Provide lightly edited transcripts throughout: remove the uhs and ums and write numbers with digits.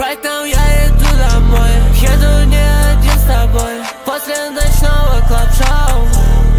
Right now я иду домой, еду не один с тобой. После ночного клаб-шоу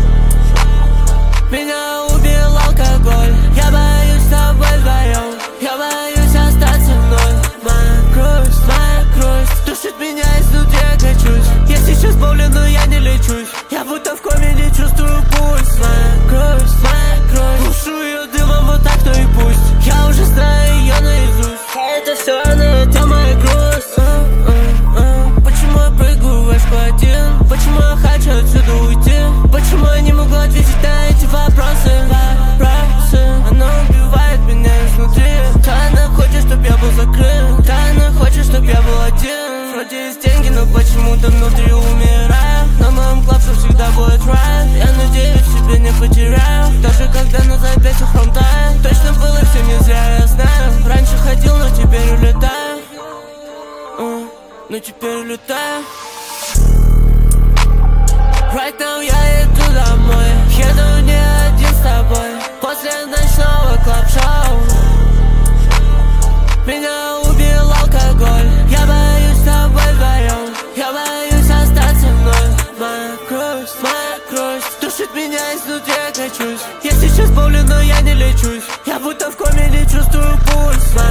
меня убил алкоголь. Я боюсь с тобой вдвоем, я боюсь остаться вновь. Моя грусть душит меня изнутри, я качусь. Я сейчас болен, но я не лечусь. Я будто в коме, не чувствую пульс. Моя грусть, душу ее дымом, вот так, то и пусть. Я уже знаю ее наизусть. Это все она, это моя грусть. Почему я прыгаю в H1? Почему я хочу отсюда уйти? Почему я не могу ответить на эти вопросы? Она убивает меня изнутри. Да, она хочет, чтоб я был закрыт. Да, она хочет, чтоб я был один. Вроде есть деньги, но почему-то внутри умираю. На моем клапше всегда будет райд. Я надеюсь, себе не потеряю. Даже когда на запястье хром тает. Точно было все не зря, я знаю. Раньше ходил, но теперь улетаю. Но теперь улетаю. Right now я иду домой, еду не один с тобой. После ночного клаб-шоу меня убил алкоголь. Я боюсь с тобой вдвоем, я боюсь остаться вновь. Моя грусть душит меня изнутри, я качусь. Я сейчас болен, но я не лечусь. Я будто в коме, не чувствую пульс.